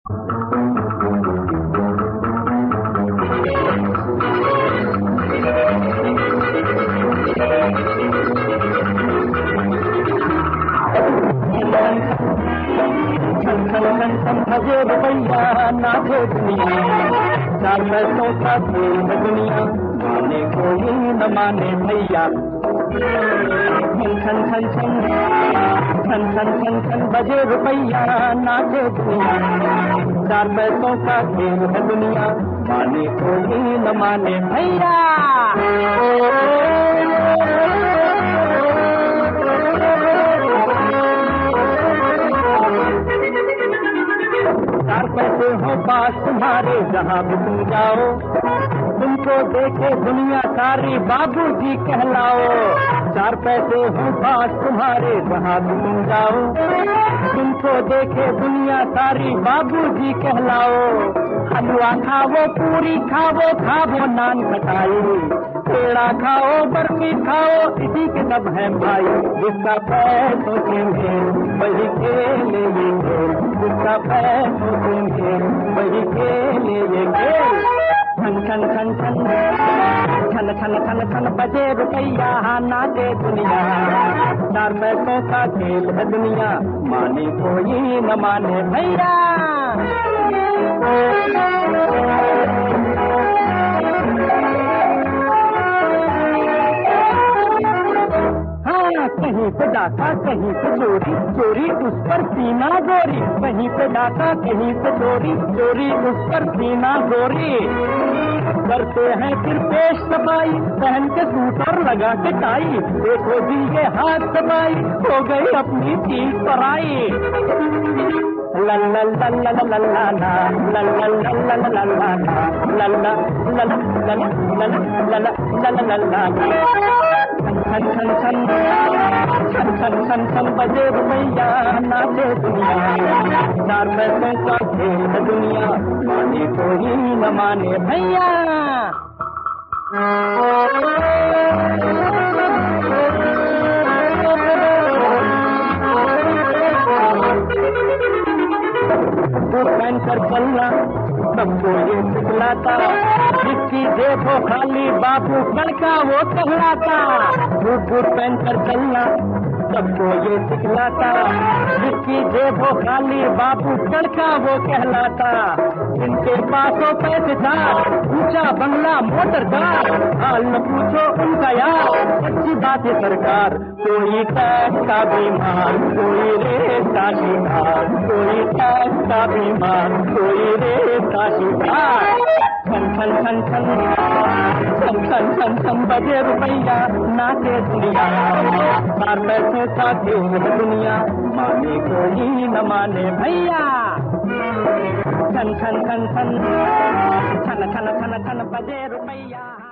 भजे रुपैया नाचे दुनिया, 4 पैसों का खेल है दुनिया, माने कोई न माने भैया। छन छन छन छन छन छन छन बजे रुपैया नाचे दुनिया, 4 पैसों का खेल है दुनिया, माने कोई न माने भैया। पैसे हो पास तुम्हारे जहाँ भी तुम जाओ, तुमको देखे दुनिया सारी बाबूजी कहलाओ। 4 पैसे हो पास तुम्हारे जहाँ भी तुम जाओ, तुमको देखे दुनिया सारी बाबूजी कहलाओ। हलवा खाओ, पूरी खाओ, खाओ नान खटाई, पेड़ा खाओ, बर्फी खाओ, इसी के सब है भाई। जिसका पैसों से मेल वही खेले ये खेल, जिसका पैसों से मेल वही खेले ये खेल। छन छन छन छन छन छन छन छन बजे रुपैया नाचे दुनिया, 4 पैसों का खेल है दुनिया, माने कोई न माने भैया। कहीं पे डाका कहीं पे चोरी, चोरी उस पर सीना गोरी, कहीं पे डाका कहीं पे चोरी, चोरी उस पर सीना गोरी। करते हैं फिर पेश सफाई, पहन के सूट और लगा के टाई, देखो जी ये हाथ सफाई, हो गई अपनी चीज पराई। ला ला ला ला ला ला ला ला ला ला ला ला ला ला ला ला ला ला। छन छन छन छन छन छन छन बजे रुपैया नाचे दुनिया, 4 पैसों का खेल है दुनिया, माने कोई न माने भैया। पहन कर चलना सबको ये सिखलाता, जिसकी जेब हो खाली बाबू लड़का वो कहलाता। बूट बूट पहन कर चलना सबको ये सिखलाता, जिसकी जेब हो खाली बाबू लड़का वो कहलाता। जिनके पास हो पैसे था, ऊंचा बंगला मोटर कार, हाल न पूछो उनका यार, अच्छी बात है सरकार। कोई टैक्स का बीमार, कोई रेत का शिकार, कोई टैक्स का बीमार, कोई रेत का शिकार। छन छन छन छन छन छन छन छन बजे रुपैया नाचे दुनिया, 4 पैसों का खेल है दुनिया, माने कोई न माने भैया। छन छन छन छन छन छन छन छन बजे रुपैया।